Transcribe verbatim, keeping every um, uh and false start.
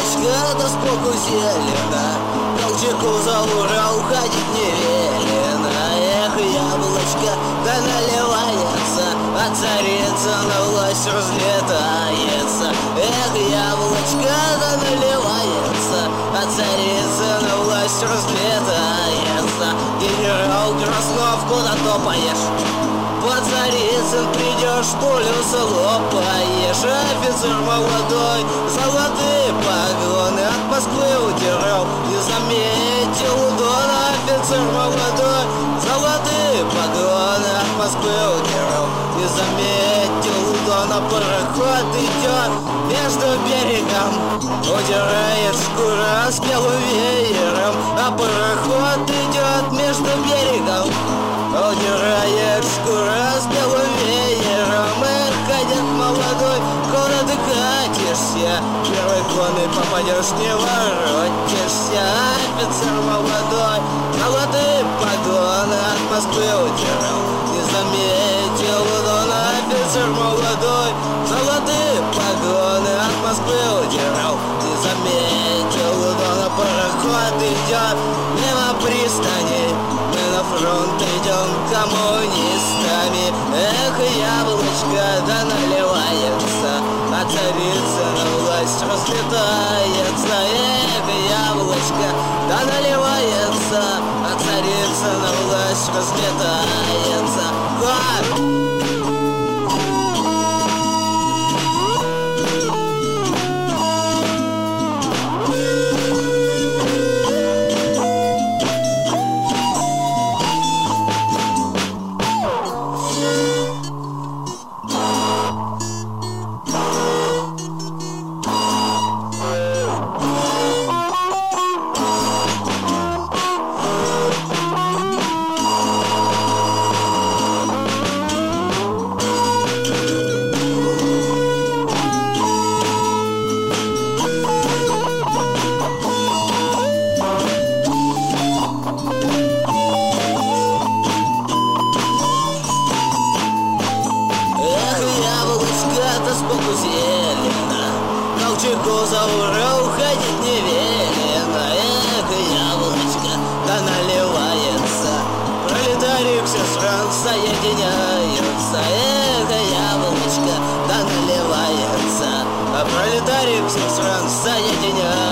яблочко, да сбоку зелено, Колчаку за Урал уходить не велено. Эх, яблочко, да наливается, а царица на власть разлетается. Эх, яблочко, да наливается, а царица на власть разлетается. Генерал Краснов, куда топаешь? По Царицын придешь, полюса лопаешь. Офицер молодой, золотые погоны от Москвы удирал, не заметил удона. Офицер молодой, золотые погоны от Москвы удирал, не заметил удона. Пароход идет между берегом, удирает шкура с белым веером. А пароход идет между берегом, удирает шкура с белым веером. Эх, кадет молодой, куда ты катишься? Первой конной попадешь, не воротишься. Офицер молодой, золотые погоны от Москвы удирал, не заметил удона. Офицер молодой, золотые погоны от Москвы удирал, не заметил удона. Пароход идет мимо пристани, мы на фронт идем коммунистами. Эх, яблочко, да наливается, а царица на власть разлетается. Эх, яблочко, да наливается, а царица на власть разлетается. Как? Сбоку зелено, Колчаку за Урал уходить не велено. Эх, яблочко, да наливается, пролетарии все стран соединяются. Эх, яблочко, да наливается, а пролетарии всех стран соединяются.